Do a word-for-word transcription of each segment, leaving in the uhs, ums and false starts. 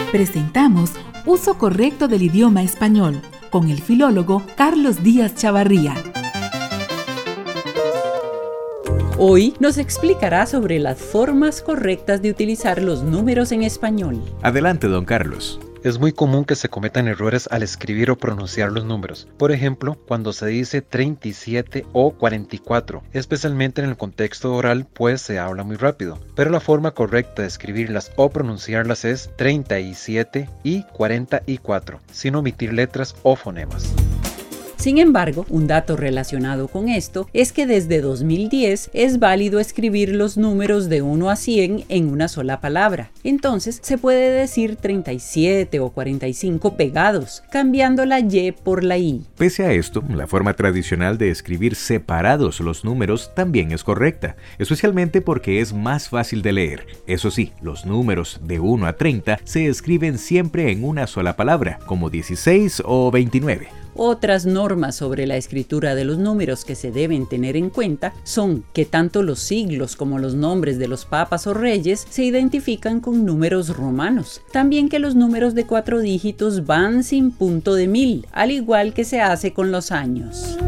Presentamos Uso Correcto del Idioma Español con el filólogo Carlos Díaz Chavarría. Hoy nos explicará sobre las formas correctas de utilizar los números en español. Adelante, don Carlos. Es muy común que se cometan errores al escribir o pronunciar los números. Por ejemplo, cuando se dice treinta y siete o cuarenta y cuatro, especialmente en el contexto oral, pues se habla muy rápido. Pero la forma correcta de escribirlas o pronunciarlas es treinta y siete y cuarenta y cuatro, sin omitir letras o fonemas. Sin embargo, un dato relacionado con esto es que desde dos mil diez es válido escribir los números de uno a cien en una sola palabra. Entonces, se puede decir treinta y siete o cuarenta y cinco pegados, cambiando la Y por la I. Pese a esto, la forma tradicional de escribir separados los números también es correcta, especialmente porque es más fácil de leer. Eso sí, los números de uno a treinta se escriben siempre en una sola palabra, como dieciséis o veintinueve. Otras normas sobre la escritura de los números que se deben tener en cuenta son que tanto los siglos como los nombres de los papas o reyes se identifican con números romanos. También que los números de cuatro dígitos van sin punto de mil, al igual que se hace con los años.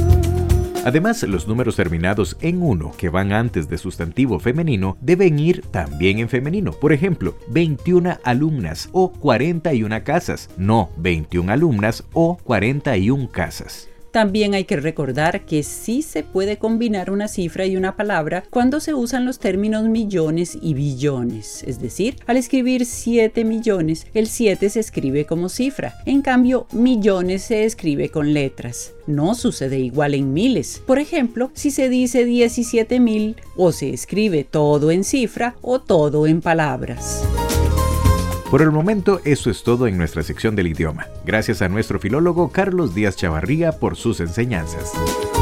Además, los números terminados en uno que van antes de sustantivo femenino deben ir también en femenino. Por ejemplo, veintiuna alumnas o cuarenta y una casas, no veintiuna alumnas o cuarenta y una casas. También hay que recordar que sí se puede combinar una cifra y una palabra cuando se usan los términos millones y billones. Es decir, al escribir siete millones, el siete se escribe como cifra. En cambio, millones se escribe con letras. No sucede igual en miles. Por ejemplo, si se dice diecisiete mil, o se escribe todo en cifra o todo en palabras. Por el momento, eso es todo en nuestra sección del idioma. Gracias a nuestro filólogo Carlos Díaz Chavarría por sus enseñanzas.